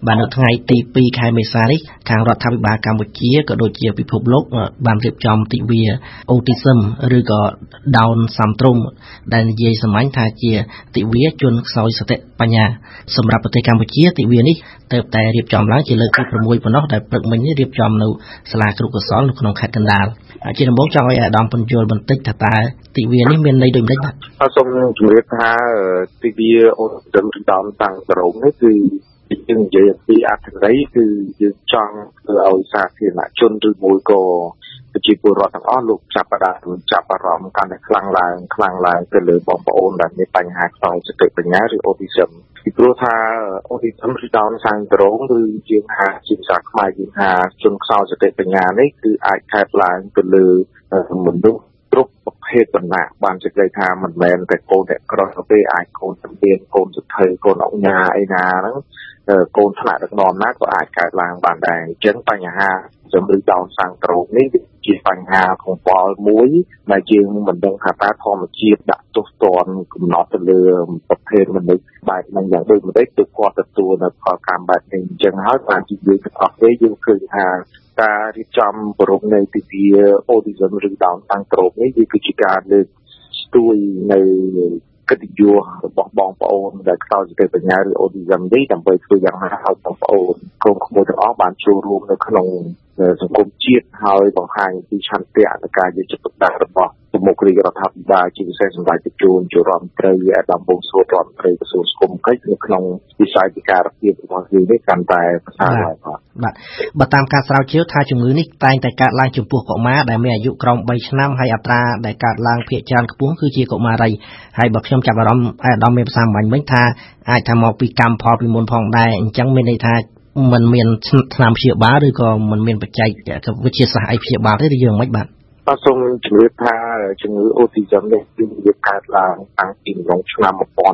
បាននៅថ្ងៃទី2ខែមេសានេះខាងរដ្ឋាភិបាលកម្ពុជាក៏ដូចជាពិភពលោកបានរៀបចំទិវា Autism ឬក៏ Down Syndrome ដែលនិយាយសាមញ្ញថាជាទិវាជនខ្សោយសតិបញ្ញាសម្រាប់ប្រទេសកម្ពុជាទិវានេះទើបតែរៀបចំឡើងជាលើកទី6ប៉ុណ្ណោះដែលព្រឹកមិញនេះរៀបចំនៅសាលាគ្រូកោសល្យនៅក្នុងខេត្តកណ្ដាលជាដំបូងចង់ឲ្យអាដាមពន្យល់បន្តិចថាតើទិវានេះមានន័យដូចម្តេចបាទសូមជម្រាបថាទិវា Autism ឬ Down Syndrome នេះគឺយើងនិយាយពីអត្ថន័យគឺយើងចង់ធ្វើឲ្យសាធារណជនឬមួយក៏ប្រជាពលរដ្ឋទាំងអស់លោកចាប់អារម្មណ៍កាន់តែខ្លាំងឡើងទៅលើបងប្អូនដែលមានបញ្ហាខ្សោយសតិបញ្ញាឬ Autism ពីព្រោះថា Autism ឬ Down Syndrome ឬយើងហៅជាភាសាខ្មែរយើងហៅជនខ្សោយសតិបញ្ញានេះគឺអាចកើតឡើងទៅលើមនុស្សគ្រប់ប្រភេទវណ្ណៈបានសេចក្តីថាមិនមែនតែកូនអ្នកក្រទេអាចកូនជំនាញកូនសុថើកូនអុកញ៉ាអីណាហ្នឹងកូនថ្នាក់ដឹកនាំណាក៏អាចកើតឡើងបានដែរអញ្ចឹងបញ្ហាជំងឺ Down Syndrome នេះជាបញ្ហាខង្វល់មួយដែលយើងមិនដឹងថាតើធម្មជាតិដាក់ទោសទណ្ឌកំណត់ទៅលើប្រភេទមនុស្សបែបហ្នឹងយ៉ាងដូចម្តេចទើបគាត់ទទួលនៅផលកម្មបែបនេះអញ្ចឹងហើយបានជាយើងទាំងអស់គ្នាយើងឃើញថាការរៀបចំប្រពៃណីទិវា Autism ឬ Down Syndrome នេះវាគឺជាការលើកស្ទួយនៅកិត្តិយសរបស់បងប្អូនដែលខ្សោយសតិបញ្ញាឬ Autism នេះដើម្បីធ្វើយ៉ាងណាឲ្យបងប្អូនកូនក្មួយទាំងអស់បានចូលរួមនៅក្នុងសង្គមជាតិហើយបង្ហាញពីឆន្ទៈនៃការយកចិត្តទុកដាក់របស់ប្រមុខរាជរដ្ឋាភិបាលជាពិសេសសម្ដេចតេជោជារដ្ឋមន្ត្រីអាដាមបូងសួររដ្ឋមន្ត្រីក្រសួងសង្គមកិច្ចនៅក្នុងវិស័យពិការភាពរបស់យើងនេះកាន់តែប្រសើរឡើងបាទបើតាមការស្រាវជ្រាវថាជំងឺនេះតែងតែកើតឡើងចំពោះកុមារដែលមានអាយុក្រោម3ឆ្នាំហើយអត្រាដែលកើតឡើងភាគច្រើនខ្ពស់គឺជាកុមារីហើយបើខ្ញុំចាប់អារម្មណ៍អាដាមមានភាសាបាញ់វិញថាអាចថាមកពីកម្មផលពីមុនផងដែរអញ្ចឹងមានន័យថាมันមានថ្នាំព្យាបាលឬក៏มันមានបច្ចេកវិទ្យាសាស្ត្រអីព្យាបាលទេឬយើងមិនបាទសូមជម្រាបថាជំងឺ Autism នេះគឺវាកើតឡើងតាំងពីក្នុងឆ្នាំ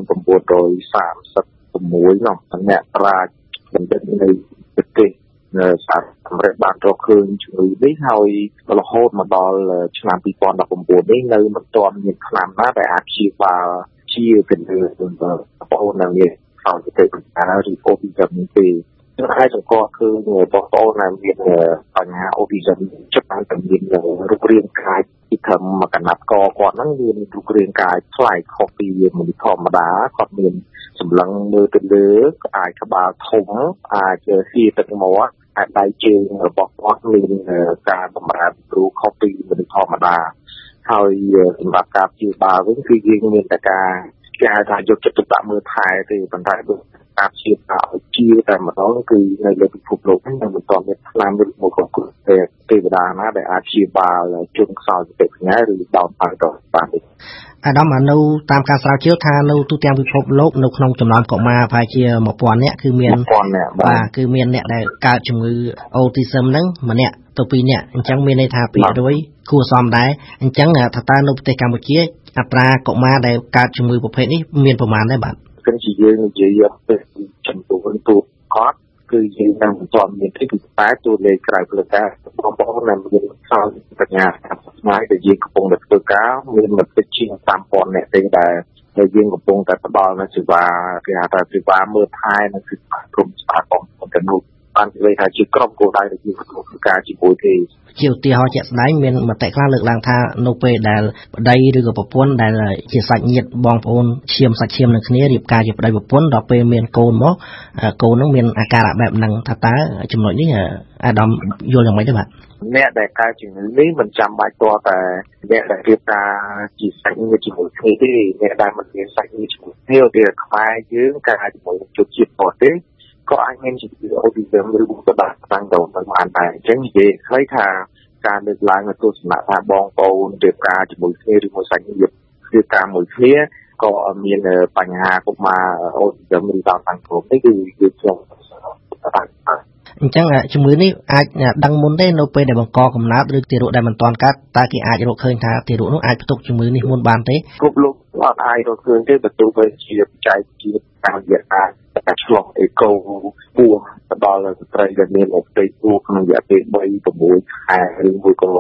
1936នោះអ្នកប្រាជ្ញបណ្ឌិតនៅប្រទេសសហរដ្ឋអាមេរិកបានរកឃើញជំងឺនេះហើយរហូតមកដល់ឆ្នាំ2019នេះនៅមិនទាន់មានថ្នាំណាដែលអាចព្យាបាលជាទៅលើបងប្អូនដែលមានខ្សោយសតិបញ្ញាឬ Autism នេះទេខ្ញុំអាចសង្កត់ឃើញបងប្អូនដែលមានបញ្ហា Autism ច្រើនតែមានរូបរាងកាយពីធម្មកណាត់កគាត់ហ្នឹងមានរូបរាងកាយប្លែកខុសពីមនុស្សធម្មតាគាត់មានសម្លឹងមើលទៅលើអាចក្បាលធំអាចហៀទឹកមាត់អាចដៃជើងរបស់គាត់មានការសម្រាប់គ្រូខុសពីមនុស្សធម្មតាហើយសម្រាប់ការព្យាបាលវិញគឺយើងមានតែការគេហៅថាយកចិត្តទុកដាក់មើលថែទេប៉ុន្តែការព្យាបាលជាតែម្ដងគឺនៅលើពិភពលោកនេះមិនទាន់មានថ្នាំឬមួយក៏ទេវតាណាដែលអាចព្យាបាលជនខ្សោយសតិបញ្ញាឬDown Syndromeបានទេអាដាមនៅតាមការស្រាវជ្រាវថានៅទូទាំងពិភពលោកនៅក្នុងចំណោមកុមារប្រហែលជា 1000 នាក់គឺមានបាទគឺមានអ្នកដែលកើតជំងឺ Autism ហ្នឹងម្នាក់ទៅ2នាក់អញ្ចឹងមានន័យថា200គួរសមដែរអញ្ចឹងថាតើនៅប្រទេសកម្ពុជាអត្រាកុមារដែលកើតជំងឺប្រភេទនេះមានប្រមាណដែរបាទគឺជាយើងនិយាយពីចំនួនទូគាត់គឺយើងនឹងមិនទាន់មានទេគឺតែតួលេខក្រៅផ្លូវការបងប្អូនដែលមានខ្សោយបញ្ញាស្មារតីដែលយើងកំពុងតែធ្វើការមានមិនតិចជាង 3000 នាក់ទេដែលយើងកំពុងតែផ្ដល់នូវសេវាគេហៅថាសេវាមើលថែនិងគឺក្រុមសហគមន៍ទាំងនោះបាននិយាយថាជាក្រុមគោលដៅដែលយើងកំពុងធ្វើការជាមួយទេជាឧទាហរណ៍ជាក់ស្ដែងមានមតិខ្លះលើកឡើងថានៅពេលដែលប្តីឬក៏ប្រពន្ធដែលជាសាច់ញាតិបងប្អូនឈាមសាច់ឈាមនឹងគ្នារៀបការជាប្តីប្រពន្ធដល់ពេលមានកូនមកកូននឹងមានអាការៈបែបហ្នឹងថាតើចំណុចនេះអាដាមយល់យ៉ាងម៉េចទេបាទអ្នកដែលកើតជំងឺនេះមិនចាំបាច់តតែអ្នកដែលរៀបការជាសាច់ញាតិជាមួយគ្នាទេអ្នកដែលមិនមានសាច់ញាតិជាមួយគ្នាទេខ្មែរយើងការជាមួយជនជាតិបរទេសក៏អាចមានជំងឺ Autism ឬក៏ដាក់តាំងទៅបានដែរអញ្ចឹងនិយាយខ្លីថាការលើកឡើងនៅទស្សនៈថាបងប្អូនរៀបការជាមួយគ្នាឬមួយសាច់ញាតិរៀបការមួយគ្នាក៏មានបញ្ហាកុមារ Autism ឬDown Syndrome នេះគឺខ្ញុំអញ្ចឹងជំងឺនេះអាចដឹងមុនទេនៅពេលដែលបង្កកំណើតឬទារកដែលមិនទាន់កើតតើគេអាចរកឃើញថាទារកនោះអាចផ្ទុកជំងឺនេះមុនបានទេគ្រប់លោកអត់អាចរកឃើញទេបើទោះបីជាបច្ចេកវិទ្យាតាមរយៈការឆ្លងអេកូពោះទៅដល់ស្ត្រីដែលមានផ្ទៃពោះក្នុងរយៈពេល 3-6 ខែឬមួយក៏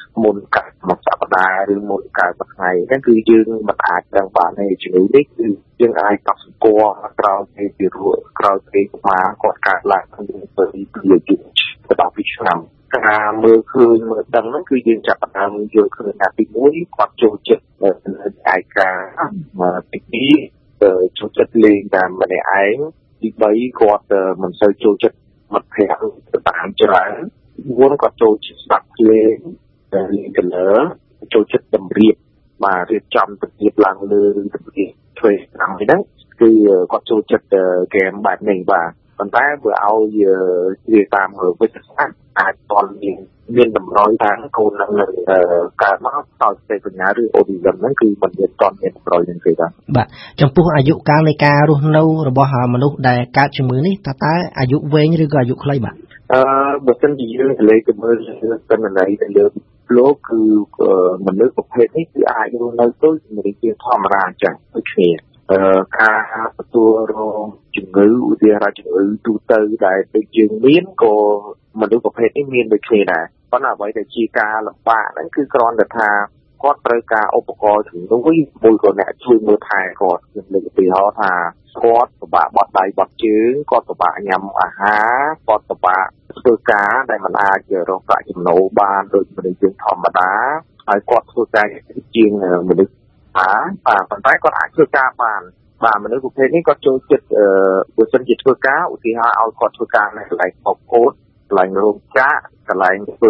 មុនកាត់មកសប្តាហ៍ឬមុនកាត់មួយថ្ងៃហ្នឹងគឺយើងមិនអាចដឹងបានទេជំងឺនេះគឺយើងអាចកត់សម្គាល់ក្រោយពេលពីរោគក្រោយពេលកុមារគាត់កើតឡើងយើងទៅពីអាយុ12ឆ្នាំការមើលឃើញមើលដឹងហ្នឹងគឺយើងចាប់ផ្ដើមយល់ឃើញថាទី1គាត់ចូលចិត្តឯកាទី2ចូលចិត្តលេងតាមម្នាក់ឯងទី3គាត់មិនសូវចូលចិត្តមិត្តភក្តិទៅតាមច្រើន4គាត់ចូលចិត្តស្ដាប់ភ្លេងលេងកលើចូលចិត្តតម្រៀបបាទរៀបចំតម្រៀបឡើងលើឬតម្រៀបធ្វើតាមហ្នឹងគឺគាត់ចូលចិត្តហ្គេមបែបនេះបាទប៉ុន្តែបើឲ្យនិយាយតាមវិទ្យាសាស្ត្រអាចតន់មានតម្រុយថាកូននឹងកើតមកដោយស្ទេបញ្ញាឬអូទីសឹមហ្នឹងគឺមិនមានតន់មានតម្រុយនឹងទេបាទចំពោះអាយុកាលនៃការរស់នៅរបស់មនុស្សដែលកើតជំងឺនេះតើអាយុវែងឬក៏អាយុខ្លីបាទបើសិនជាយើងទៅលេខទៅមើលទិន្នន័យទៅលើលោកគឺមនុស្សប្រភេទនេះគឺអាចរស់នៅដូចមនុស្សជាធម្មតាអញ្ចឹងដូចគ្នាការទទួលរងជំងឺឧទាហរណ៍ជំងឺទូទៅដែលដូចយើងមានក៏មនុស្សប្រភេទនេះមានដូចគ្នាដែរប៉ុន្តែអ្វីដែលជាការលំបាកហ្នឹងគឺគ្រាន់តែថាគាត់ត្រូវការឧបករណ៍ជំនួយមួយក៏អ្នកជួយមើលថែគាត់ខ្ញុំលើកឧទាហរណ៍ថាគាត់ពិបាកបត់ដៃបត់ជើងគាត់ពិបាកញ៉ាំអាហារគាត់ពិបាកធ្វើការដែលមិនអាចរកប្រាក់ចំណូលបានដូចមនុស្សយើងធម្មតាហើយគាត់ធ្វើការជាងមនុស្សបាទប៉ុន្តែគាត់អាចធ្វើការបានបាទមនុស្សប្រភេទនេះគាត់ចូលចិត្តបើសិនជាធ្វើការឧទាហរណ៍ឲ្យគាត់ធ្វើការនៅកន្លែងបោកគោតកន្លែងរោងចក្រកន្លែងធ្វើ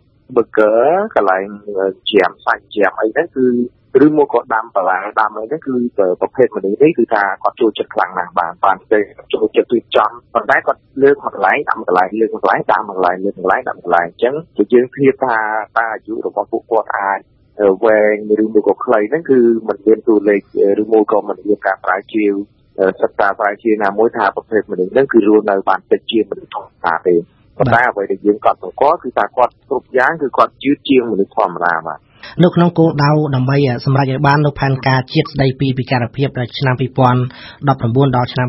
burger កន្លែងជាមសាច់ជាមអីហ្នឹងគឺឬមកក៏ដាំបន្លែដាំអីហ្នឹងគឺប្រភេទមនុស្សនេះគឺថាគាត់ចូលចិត្តខ្លាំងណាស់បានទៅចូលចិត្តរៀបចំប៉ុន្តែគាត់លើកមកកន្លែងដាំកន្លែងលើកកន្លែងដាំកន្លែងលើកកន្លែងដាំកន្លែងអញ្ចឹងជាយើងធៀបថាតើអាយុរបស់ពួកគាត់អាចវែងឬមួយក៏ខ្លីហ្នឹងគឺมันមានតួលេខឬមួយក៏มันមានការប្រាជ្ញាសិក្សាប្រាជ្ញាណាមួយថាប្រភេទមនុស្សហ្នឹងគឺរស់នៅបានតិចជាងមនុស្សធម្មតាទេប៉ុន្តែអ្វីដែលយើងកត់សម្គាល់គឺថាគាត់គ្រប់យ៉ាងគឺគាត់យឺតជាងមនុស្សធម្មតាបាទនៅក្នុងគោលដៅដើម្បីសម្រេចឲ្យបាននូវផែនការជាតិស្តីពីពិការភាពឆ្នាំ2019ដល់ឆ្នាំ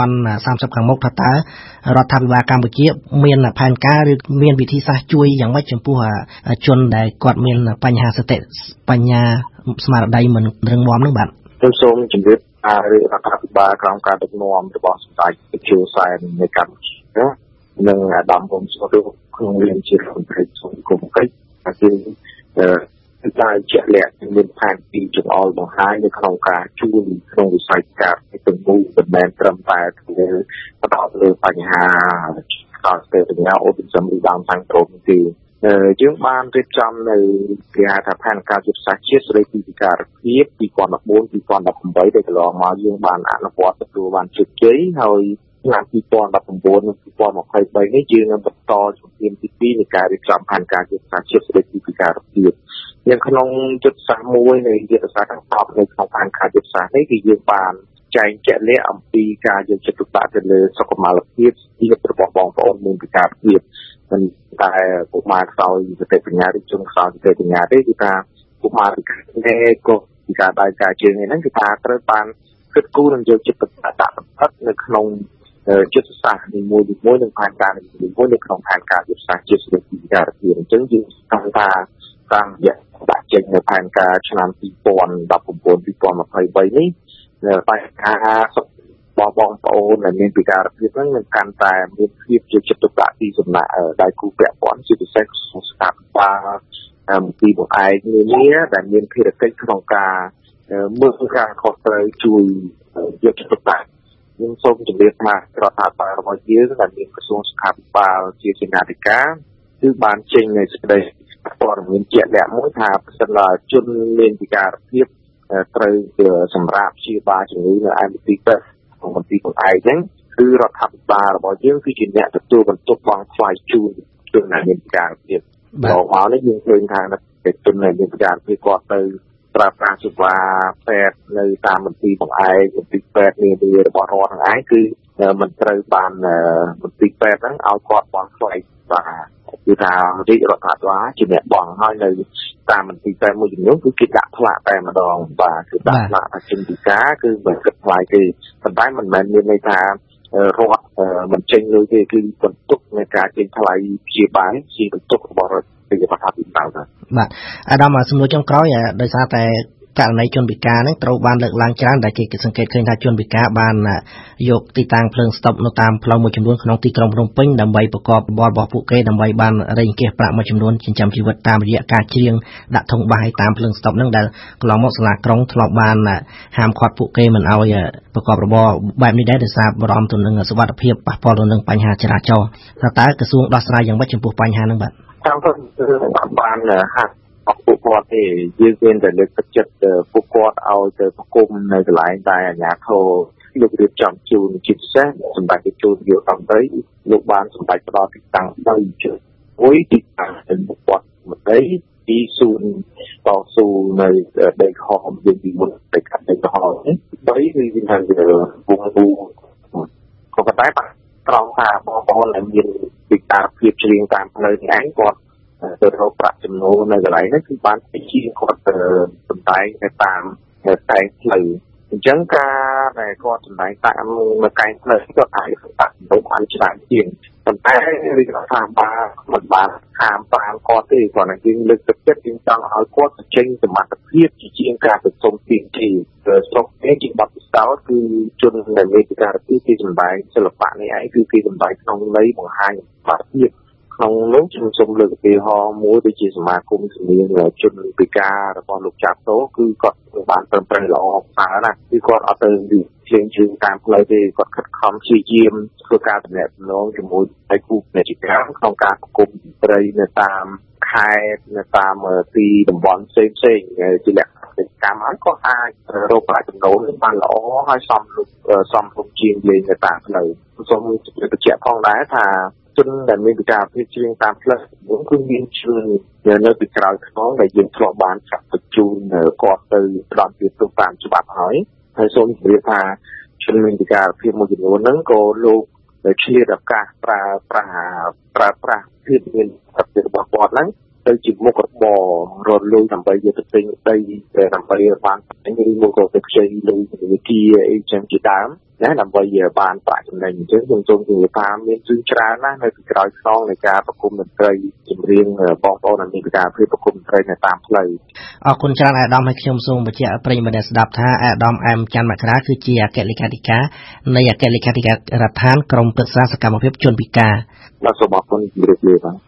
2030ខាងមុខថាតើរដ្ឋាភិបាលកម្ពុជាមានផែនការឬមានវិធីសាស្ត្រជួយយ៉ាងម៉េចចំពោះជនដែលគាត់មានបញ្ហាសតិបញ្ញាស្មារតីមិនរឹងមាំនោះបាទខ្ញុំសូមជម្រាបរដ្ឋាភិបាលក្រោមការដឹកនាំរបស់សម្ដេចតេជោសែននៃកម្ពុជានិងអាដាមហ៊ុនស៊ុនក្នុងនាមជារដ្ឋមន្ត្រីសង្គមកិច្ចគឺតែជាក់លាក់មានផែនទីចង្អុលបង្ហាញនៅក្នុងការជួយក្នុងវិស័យការទាំងមូលមិនមែនត្រឹមតែទៅផ្ដោតលើបញ្ហាដល់ស្ទេបញ្ញាអូទីសឹមឬដើមសាំងប្រូនទេយើងបានរៀបចំនៅគេហៅថាផែនការយុទ្ធសាស្ត្រជាតិស្តីពីពិការភាព2014-2018ដែលកន្លងមកយើងបានអនុវត្តទទួលបានជោគជ័យហើយឆ្នាំ2019និង2023នេះយើងនឹងបន្តជំហានទី2នៃការរៀបចំផែនការយុទ្ធសាស្ត្រជាតិស្តីពីពិការភាពនៅក្នុងយុទ្ធសាស្ត្រមួយនៃយុទ្ធសាស្ត្រទាំង10នៅក្នុងផែនការយុទ្ធសាស្ត្រនេះគឺយើងបានចែងជាក់លាក់អំពីការយកចិត្តទុកដាក់ទៅលើសុខុមាលភាពរបស់បងប្អូនមានពិការភាពមិនតែកុមារខ្សោយសតិបញ្ញាឬជនខ្សោយសតិបញ្ញាទេគឺថាកុមារពិការក៏ពិការដៃការជើងហ្នឹងគឺថាត្រូវបានគិតគូរនិងយកចិត្តទុកដាក់បំផុតនៅក្នុងយុទ្ធសាស្ត្រនីមួយៗនិងផែនការនីមួយៗនៅក្នុងផែនការយុទ្ធសាស្ត្រជាតិស្តីពីពិការភាពអញ្ចឹងយើងស្គាល់ថាតាមរយៈដាក់ចេញនៅផែនការឆ្នាំ2019-2023នេះបញ្ហាសុខរបស់បងប្អូនដែលមានពិការភាពហ្នឹងនឹងកាន់តែមានភាពជាចិត្តទុកដាក់ពីសំណាក់ដៃគូពាក់ព័ន្ធជាពិសេសស្ថាប័នពីបង្អែកនានាដែលមានភារកិច្ចក្នុងការមើលការខុសត្រូវជួយយកចិត្តទុកដាក់ខ្ញុំសូមជម្រាបថារដ្ឋាភិបាលរបស់យើងដែលមានក្រសួងសុខាភិបាលជាសេនាធិការគឺបានចេញនៅសេចក្តីព័ត៌មានជាក់លាក់មួយថាប្រសិនបើជនមានពិការភាពត្រូវសម្រាប់ព្យាបាលជំងឺនៅឯមន្ទីរពេទ្យក្នុងមន្ទីរបង្អែកហ្នឹងគឺរដ្ឋាភិបាលរបស់យើងគឺជាអ្នកទទួលបន្ទុកបង់ថ្លៃជូនជនដែលមានពិការភាពដល់មកនេះយើងឃើញថាជនដែលមានពិការភាពគាត់ទៅប្រើប្រាស់សេវាពេទ្យនៅតាមមន្ទីរបង្អែកមន្ទីរពេទ្យនានារបស់រដ្ឋហ្នឹងឯងគឺមិនត្រូវបានមន្ទីរពេទ្យហ្នឹងឲ្យគាត់បង់ថ្លៃបាទគឺថារាជរដ្ឋាភិបាលជាអ្នកបង់ហើយនៅតាមមន្ទីរពេទ្យមួយចំនួនគឺគេដាក់ផ្លាកតែម្ដងបាទគឺដាក់ផ្លាកថាជនពិការគឺមិនគិតថ្លៃទេប៉ុន្តែមិនមែនមានន័យថារដ្ឋមិនចេញលុយទេគឺបន្ទុកនៃការចេញថ្លៃព្យាបាលជាបន្ទុករបស់រដ្ឋាភិបាលបាទអាដាមសំណួរចុងក្រោយដោយសារតែករណីជនពិការហ្នឹងត្រូវបានលើកឡើងច្រើនដែលគេសង្កេតឃើញថាជនពិការបានយកទីតាំងភ្លើងស្តុបនៅតាមផ្លូវមួយចំនួនក្នុងទីក្រុងភ្នំពេញដើម្បីប្រកបរបររបស់ពួកគេដើម្បីបានរែងគះប្រាក់មួយចំនួនចិញ្ចឹមជីវិតតាមរយៈការច្រៀងដាក់ធុងបាយតាមភ្លើងស្តុបហ្នឹងដែលកន្លងមកសាលាក្រុងធ្លាប់បានហាមឃាត់ពួកគេមិនឲ្យប្រកបរបរបែបនេះដែរដោយសារបារម្ភទៅនឹងសុវត្ថិភាពប៉ះពាល់ទៅនឹងបញ្ហាចរាចរណ៍តើក្រសួងដោះស្រាយយ៉ាងម៉េចចំពោះបញ្ហាហ្នឹងបាទតាមពិតបានហាក់ពួកគាត់ទេយើងមានតែលើកទឹកចិត្តពួកគាត់ឲ្យទៅប្រគំនៅកន្លែងដែលអាជ្ញាធរលោករៀបចំជូនជាពិសេសសម្រាប់ជូនយកអំដីលោកបានសម្រេចផ្ដល់ទីតាំងដីមួយទីតាំងទៅពួកគាត់ម្ដីទីស៊ូនតស៊ូនៅដីខំយើងពីមុនទៅកាត់ដីខំនេះបីគឺវាថាវងវូក៏ប៉ុន្តែត្រង់ថាបងប្អូនដែលមានវិការភាពច្រៀងតាមផ្លូវនេះឯងគាត់ទៅរកប្រាក់ចំណូលនៅកន្លែងនេះគឺបានជាគាត់សម្ដែងទៅតាមតែផ្លូវអញ្ចឹងការដែលគាត់សម្ដែងតាមនៅកែងផ្លូវគាត់អាចប្រាក់ចំណូលបានច្រើនជាងប៉ុន្តែរាជរដ្ឋាភិបាលមិនបានហាមប្រាមគាត់ទេគាត់នឹងយើងលើកទឹកចិត្តយើងចង់ឲ្យគាត់បញ្ចេញសមត្ថភាពជាងការទៅសុំទាមទារស្រុកនេះជាបទពិសោធន៍គឺជនដែលមានពិការភាពគេសម្ដែងសិល្បៈនេះឯងគឺគេសម្ដែងក្នុងន័យបង្ហាញសមត្ថភាពក្នុងនោះខ្ញុំសូមលើកឧទាហរណ៍មួយដូចជាសមាគមជំនាញជនពិការរបស់លោកចាត់តូគឺគាត់បានត្រឹមត្រូវល្អផ្សើរណាស់គឺគាត់អត់ទៅជើងតាមផ្លូវទេគាត់ខិតខំព្យាយាមធ្វើការតំណែងជាមួយដៃគូពាណិជ្ជកម្មក្នុងការប្រគំតន្ត្រីនៅតាមខេត្តនៅតាមទីតំបន់ផ្សេងជាលក្ខណៈកម្មហើយក៏អាចរកប្រាក់ចំណូលបានល្អហើយសមរម្យជាងលេងនៅតាមផ្លូវសូមបញ្ជាក់ផងដែរថាជនដែលមានពិការភាពច្រៀងតាមផ្លូវគឺមានជននៅពីក្រោយខ្នងដែលយើងធ្លាប់បានចាត់បញ្ជូនគាត់ទៅផ្ដន់ទាទោសតាមច្បាប់ហើយសូមជម្រាបថាជនមានពិការភាពមួយចំនួនហ្នឹងក៏លោកឆ្លៀតឱកាសប្រើប្រាស់ភាពមានសិទ្ធិរបស់គាត់ហ្នឹងទៅជាមុខរបររលួយដើម្បីយកទៅទិញដីដើម្បីបានឬមកក៏ទៅខ្ចីលុយវិធីអីចឹងជាដើមណាដើម្បីបានប្រាក់ចំណេញអញ្ចឹងខ្ញុំសូមជម្រាបថាមានជឿច្រើនណាស់នៅពីក្រោយខ្នងនៃការប្រគំតន្ត្រីចម្រៀងបងប្អូនដែលមានពិការភាពប្រគំតន្ត្រីនៅតាមផ្លូវអរគុណច្រើនអាដាមហើយខ្ញុំសូមបញ្ជាក់ប្រិយមិត្តដែលស្ដាប់ថាអាដាមអែមច័ន្ទមករាគឺជាអគ្គលេខាធិការនៃអគ្គលេខាធិការដ្ឋានក្រមប្រឹក្សាសកម្មភាពជនពិការបាទសូមអរគុណជម្រាបលាបាទ